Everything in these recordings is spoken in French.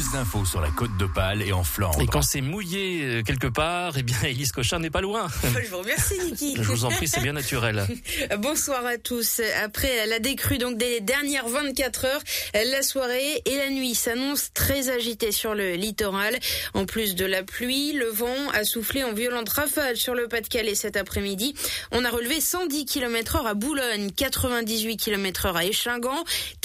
Plus d'infos sur la côte d'Opale et en Flandre. Et quand c'est mouillé quelque part, eh bien, Élise Cochin n'est pas loin. Je vous remercie, Niki. Je vous en prie, c'est bien naturel. Bonsoir à tous. Après la décrue donc des dernières 24 heures, la soirée et la nuit s'annoncent très agitées sur le littoral. En plus de la pluie, le vent a soufflé en violente rafale sur le Pas-de-Calais cet après-midi. On a relevé 110 km/h à Boulogne, 98 km/h à Échingan,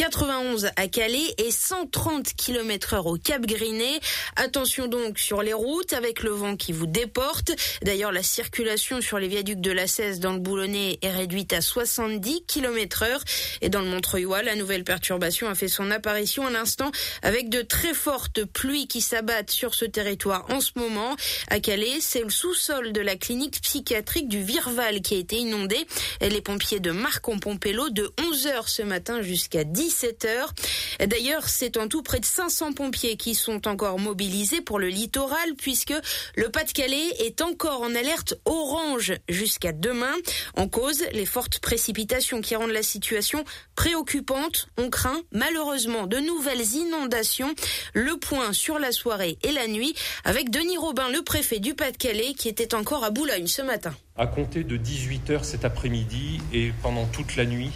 91 à Calais et 130 km/h au Cap-Griné. Attention donc sur les routes avec le vent qui vous déporte. D'ailleurs, la circulation sur les viaducs de la 16 dans le Boulonnais est réduite à 70 km/h. Et dans le Montreuillois, la nouvelle perturbation a fait son apparition à l'instant avec de très fortes pluies qui s'abattent sur ce territoire en ce moment. À Calais, c'est le sous-sol de la clinique psychiatrique du Virval qui a été inondé. Les pompiers de Marc ont pompé l'eau de 11h ce matin jusqu'à 17h. D'ailleurs, c'est en tout près de 500 pompiers qui sont encore mobilisés pour le littoral puisque le Pas-de-Calais est encore en alerte orange jusqu'à demain. En cause, les fortes précipitations qui rendent la situation préoccupante. On craint malheureusement de nouvelles inondations. Le point sur la soirée et la nuit avec Denis Robin, le préfet du Pas-de-Calais, qui était encore à Boulogne ce matin. À compter de 18h cet après-midi et pendant toute la nuit,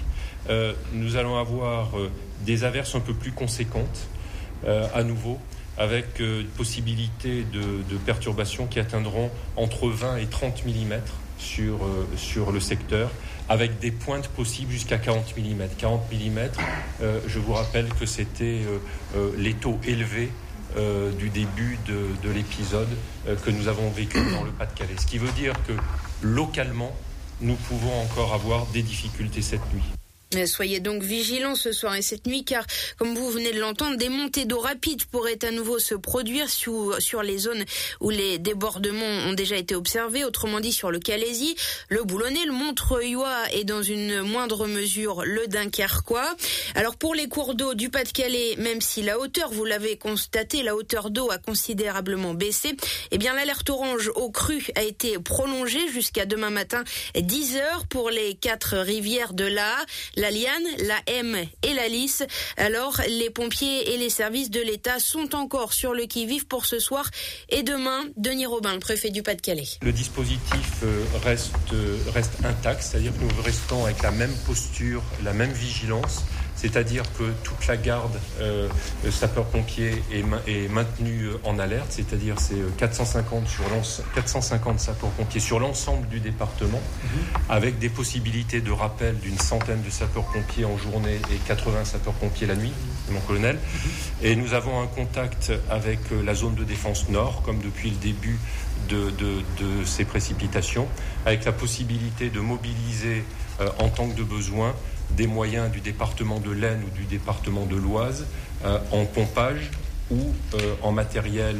nous allons avoir des averses un peu plus conséquentes à nouveau, avec une possibilité de perturbations qui atteindront entre 20 et 30 mm sur le secteur, avec des pointes possibles jusqu'à 40 mm. 40 mm, je vous rappelle que c'était les taux élevés du début de l'épisode que nous avons vécu dans le Pas-de-Calais. Ce qui veut dire que localement, nous pouvons encore avoir des difficultés cette nuit. Soyez donc vigilants ce soir et cette nuit car, comme vous venez de l'entendre, des montées d'eau rapides pourraient à nouveau se produire sur les zones où les débordements ont déjà été observés, autrement dit sur le Calaisis, le Boulonnais, le Montreuillois et dans une moindre mesure le Dunkerquois. Alors pour les cours d'eau du Pas-de-Calais, même si la hauteur, vous l'avez constaté, la hauteur d'eau a considérablement baissé, eh bien l'alerte orange eau crue a été prolongée jusqu'à demain matin 10h pour les 4 rivières de l'Aa, la Liane, la M et la Lys. Alors, les pompiers et les services de l'État sont encore sur le qui-vive pour ce soir et demain. Denis Robin, le préfet du Pas-de-Calais. Le dispositif reste intact, c'est-à-dire que nous restons avec la même posture, la même vigilance, c'est-à-dire que toute la garde sapeurs-pompiers est maintenue en alerte, c'est-à-dire c'est 450 sapeurs-pompiers sur l'ensemble du département, avec des possibilités de rappel d'une centaine de sapeurs-pompiers en journée et 80 sapeurs-pompiers la nuit, mon colonel. Et nous avons un contact avec la zone de défense nord, comme depuis le début de ces précipitations, avec la possibilité de mobiliser en tant que de besoin des moyens du département de l'Aisne ou du département de l'Oise en pompage ou en matériel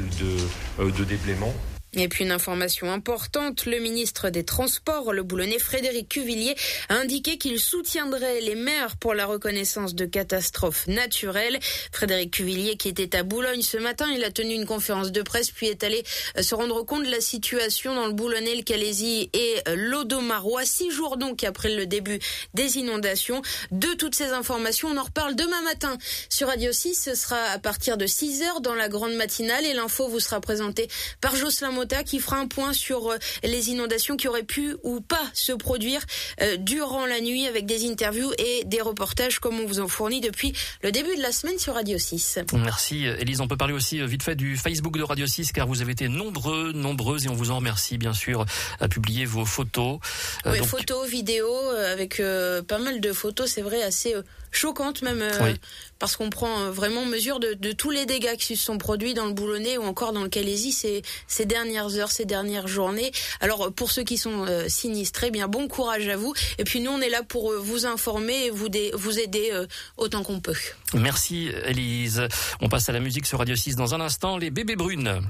de déblaiement. Et puis une information importante, le ministre des Transports, le Boulonnais Frédéric Cuvillier, a indiqué qu'il soutiendrait les maires pour la reconnaissance de catastrophes naturelles. Frédéric Cuvillier qui était à Boulogne ce matin, il a tenu une conférence de presse puis est allé se rendre compte de la situation dans le Boulonnais, le Calaisis et l'Audomarois, 6 jours donc après le début des inondations. De toutes ces informations, on en reparle demain matin sur Radio 6, ce sera à partir de 6h dans la grande matinale et l'info vous sera présentée par Jocelyn qui fera un point sur les inondations qui auraient pu ou pas se produire durant la nuit avec des interviews et des reportages comme on vous en fournit depuis le début de la semaine sur Radio 6. Merci Élise, on peut parler aussi vite fait du Facebook de Radio 6 car vous avez été nombreuses et on vous en remercie bien sûr à publier vos photos. Oui, photos, vidéos avec pas mal de photos, c'est vrai, assez choquantes même oui. Parce qu'on prend vraiment mesure de tous les dégâts qui se sont produits dans le Boulonnais ou encore dans le Calaisis ces dernières heures, ces dernières journées. Alors pour ceux qui sont sinistrés, bien bon courage à vous. Et puis nous on est là pour vous informer et vous aider autant qu'on peut. Merci Élise. On passe à la musique sur Radio 6 dans un instant, les bébés brunes.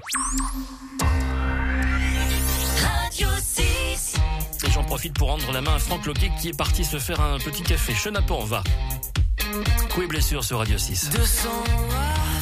Radio 6. Et j'en profite pour rendre la main à Franck Loquet qui est parti se faire un petit café. Chenapan, va. Coup et blessure sur Radio 6. 200